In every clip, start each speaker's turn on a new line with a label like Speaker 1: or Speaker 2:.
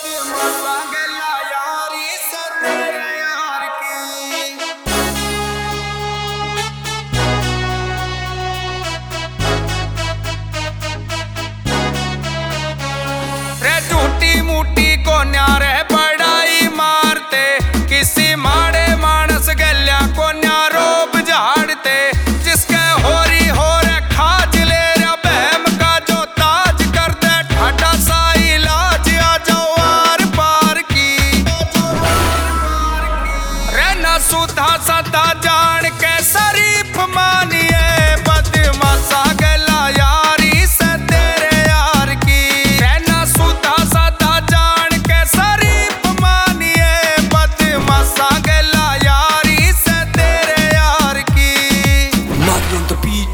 Speaker 1: सुधा सदा जान के शरीफ मानिए बदमाशा गला यारी से तेरे यार की रहना। सुधा सदा जान के शरीफ मानिए बदमाशा गला यारी से तेरे यार की।
Speaker 2: Not on the beat.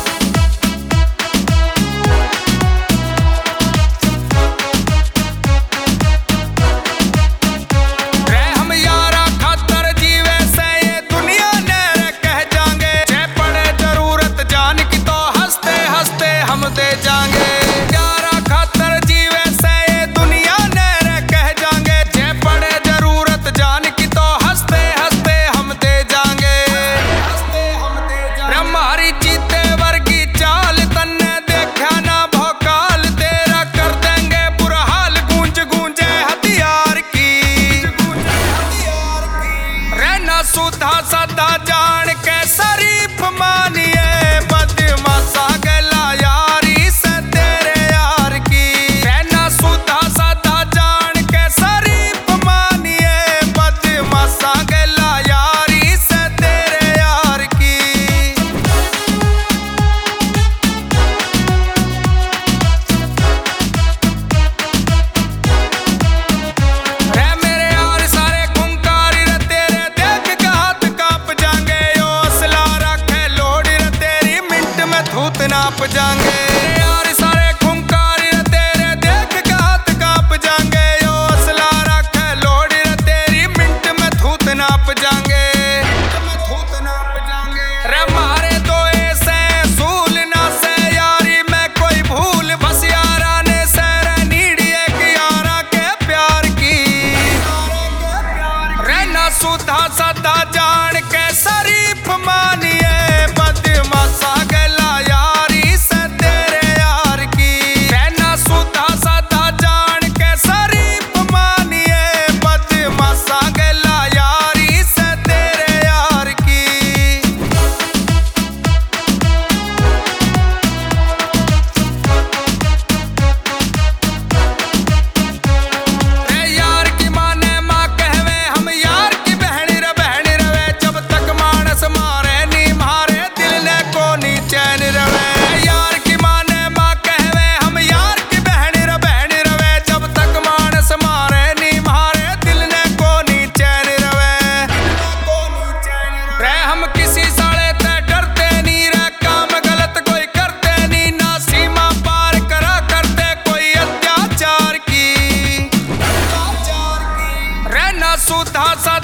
Speaker 1: सुधा सदा जान के शरीफ मानिए बदमाशा गला यारी से तेरे यार की रहना। सुधा सदा जान के शरीफ मानिए बदमाशा गला यारी से तेरे यार की। नाप जाएंगे यार सारे खुंकारी तेरे देख के हाथ कांप जाएंगे। यो असला रख लोड़ी तेरी मिनट में थूत नाप जाएंगे। रे मारे तो ऐसे सूल ना से यारी में कोई भूल बस यारा ने सर नीड़ी एक यारा के प्यार की रहना। सुधा सदा जान के शरीफ मानिए बदमाशा गला सुधा